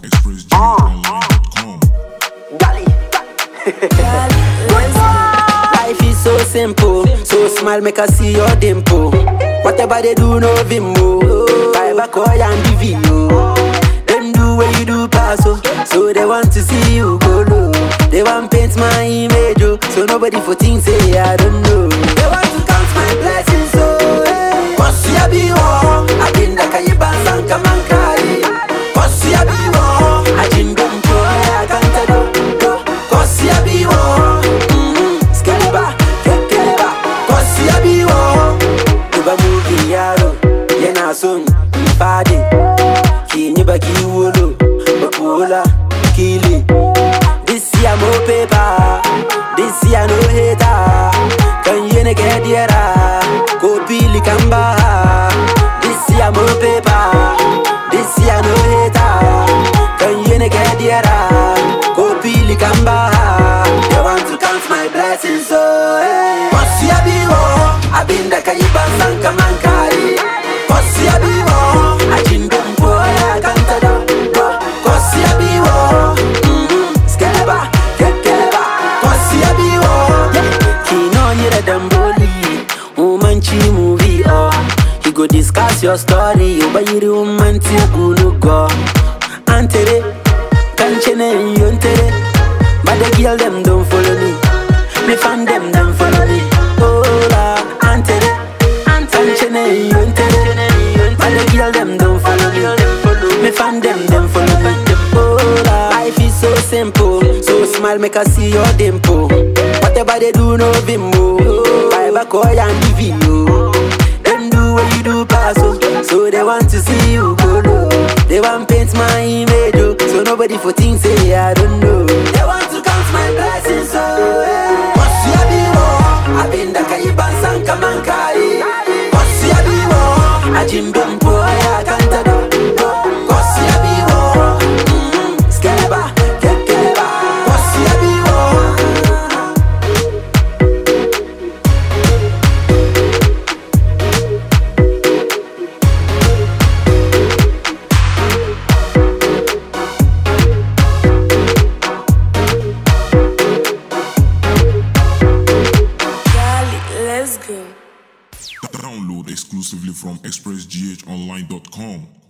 ExpressGHOnline.com. Gali. Life is so simple, so smile make I see your dimple. Whatever they do, no vimbo. Fiber coil and DVO. Them do what you do, pass so they want to see you go low. They want paint my image, so nobody for things say I don't know. They want to count my blessings, so hey. Cause you be war, I been the Kayiban Sanka Mankari. Cause you be war, I didn't go I can't do. Cause you be war, Skeliba, Kekeliba. Cause you be war, Uba movie yaro, Yena son, Badi, Kiniba Kiwolo, Bakula, Kili. This year more paper, this year no hater. Can you get there? Go Billy Kamba. This year more paper, this year no hater. Can you get there? Go Billy Kamba. They want to count my blessings, so hey. Cause you be war, I been the Kayiban Sanka Mankari. Cause you be war, I didn't go I can't do. Cause you be war, Skeliba, Kekeliba. Cause you be war, Kino Nyira Damboli, Umanchi movie, he go discuss your story, you buy your woman to go go. Antere, Kanchene, Yuntere, but the girl them don't follow me. Me fan them don't follow me. Oh la, Antere, Kanchene, Yuntere, but the girl them don't follow me. Me fan them follow me. Oh la, life is so simple, so smile make I see your dimple. Whatever they do, no bimbo. Fiber coil and DVO. Them do what you do, pass so they want to see you go low. They want paint my image, so nobody for things say I don't know. They want to count my blessings, so hey. Cause you be war, I been the Kayiban Sanka Mankari. Cause you be war, I Jim Bumpo, I can't do. Cause you be war, Skeliba, Kekeliba. Cause you be war. Let's go. Download exclusively from ExpressGHOnline.com.